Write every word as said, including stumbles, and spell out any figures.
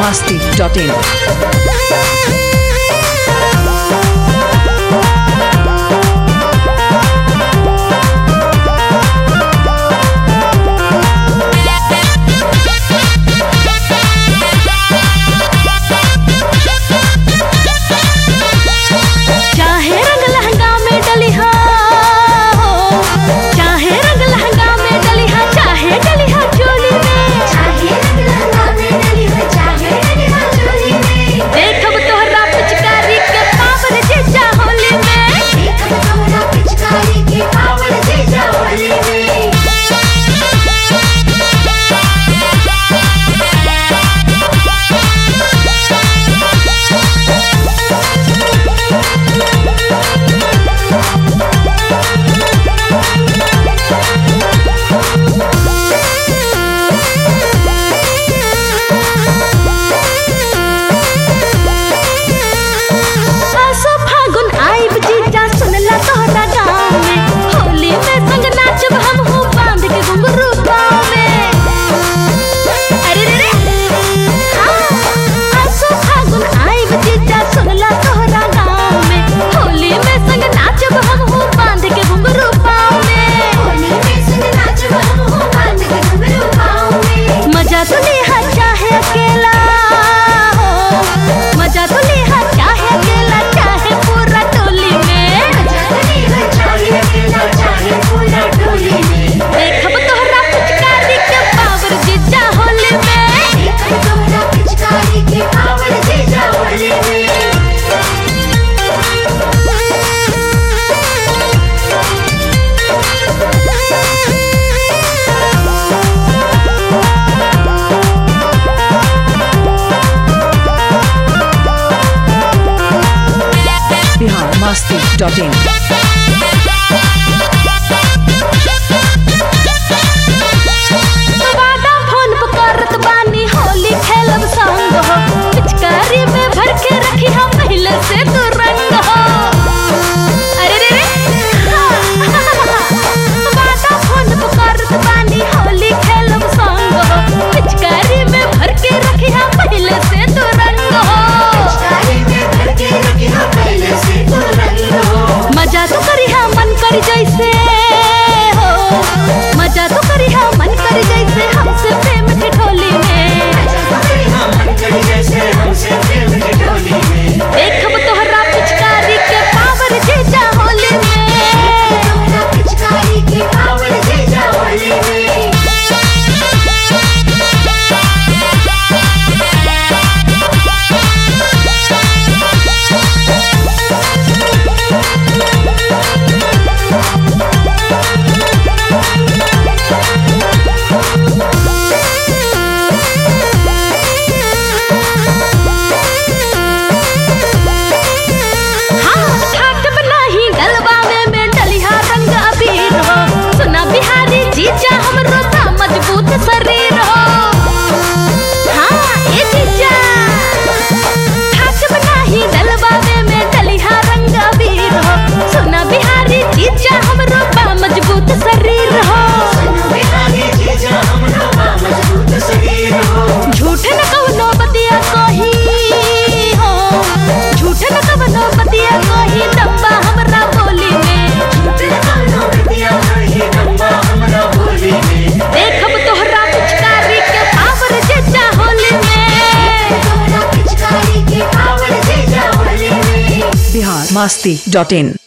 masti dot in. masti dot in. जैसे हो मजा तो करी हा मन करी जैसे हमसे प्रेम की ढोली में देखब तोहरा पिचकारी के पावर जीजा होली में पिचकारी के पावर जीजा होली में शरीर हो हाँ ये जीजा ठाक बनाही डलवावे में डलिहा रंग अबीर हो सुना बिहारी जीजा हमरो बा मजबूत शरीर हो झूठ न कवनो बतिया कही हो झूठ न कवनो बतिया कही डब्बा हमरा बोली में देखब तोहरा पिचकारी के पावर जीजा होली में तोहरा पिचकारी के पावर जीजा होली में Bihar masti dot in.